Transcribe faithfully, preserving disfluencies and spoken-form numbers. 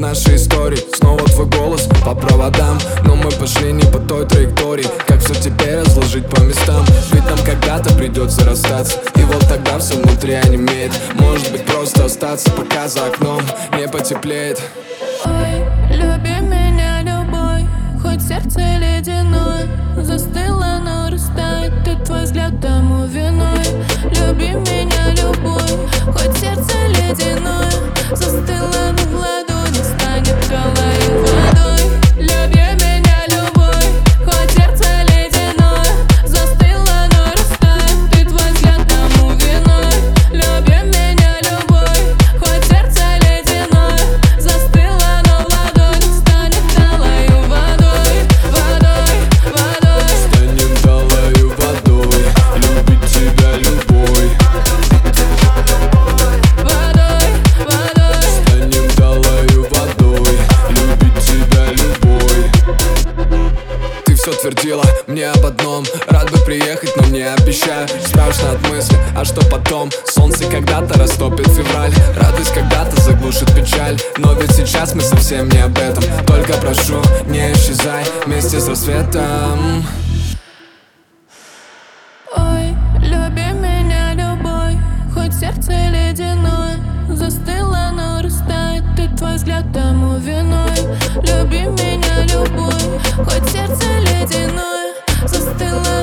нашей истории. Снова твой голос по проводам, но мы пошли не по той траектории. Как все теперь разложить по местам? Ведь нам когда-то придется расстаться, и вот тогда все внутри онемеет. Может быть, просто остаться, пока за окном не потеплеет. Ой, люби меня любой, хоть сердце ледяное застыло, но растает, и твой взгляд тому виной. Люби меня любой, хоть сердце ледяное застыло, но в ладони станет талой водой. Люби меня любой, хоть сердце ледяное застыло, но растает, и твой взгляд тому виной. Люби меня любой, хоть сердце ледяное застыло, но в ладони станет талой водой. Водой, водой. Станем талою водой, любить тебя любой. Водой, водой. Станем талою водой, любить тебя любой. Ты все твердила мне об одном: рад бы приехать, но не обещаю. Страшно от мысли, а что потом? Солнце когда-то растопит февраль, радость когда-то заглушит печаль. Но ведь сейчас мы совсем не об этом. Только прошу, не исчезай вместе с рассветом. Ой, люби меня любой, хоть сердце ледяное застыло, но растает, и твой взгляд тому виной. Люби меня любой, хоть сердце ледяное застыло,